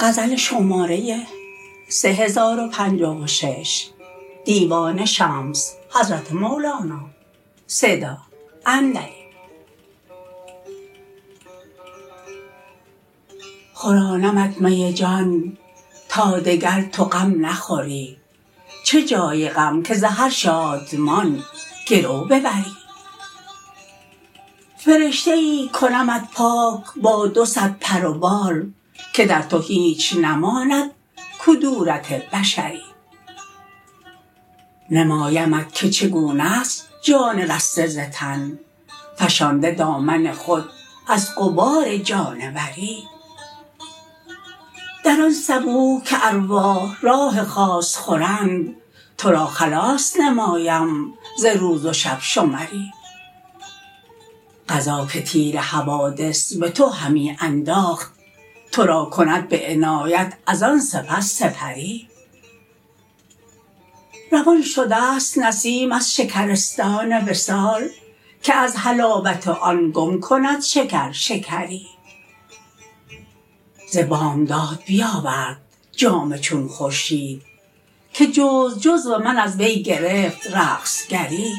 غزل شماره 3056 دیوان شمس حضرت مولانا صدا اندری. خورانمت می جان تا دگر تو غم نخوری، چه جای غم که ز هر شادمان گرو ببری. فرشته ای کنمت پاک با 200 پر و بال، که در تو هیچ نماند کدورت بشری. نمایمت که چگونه است جان رسته ز تن، فشانده دامن خود از غبار جانوری. در آن صبوح که ارواح راه خاص خورند، تو را خلاص نمایم ز روز و شب شمری. قضا که تیر حوادث به تو همی انداخت، تو را کند به عنایت از آن سپس سپری. روان شده ست نسیم از شکرستان وصال، که از حلاوت آن گم کند شکر شکری. ز بامداد بیاورد جام چون خورشید، که جزو من از وی گرفت رقصگری.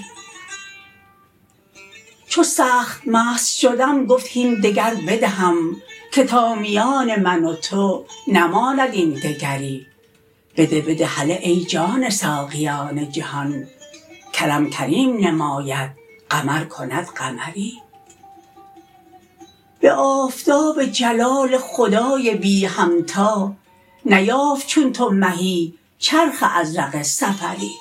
چو سخت مست شدم گفت هین دگر بدهم، که تا میان من و تو نماند این دگری. بده بده هله ای جان ساقیان جهان، کرم کریم نماید قمر کند قمری. به آفتاب جلال خدای بی همتا، نیافت چون تو مهی چرخ ازرق سفری.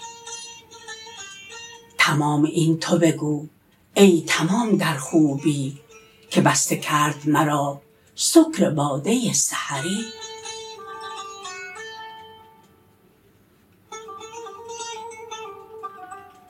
تمام این تو بگو ای تمام در خوبی، که بسته کرد مرا سکر باده سحری.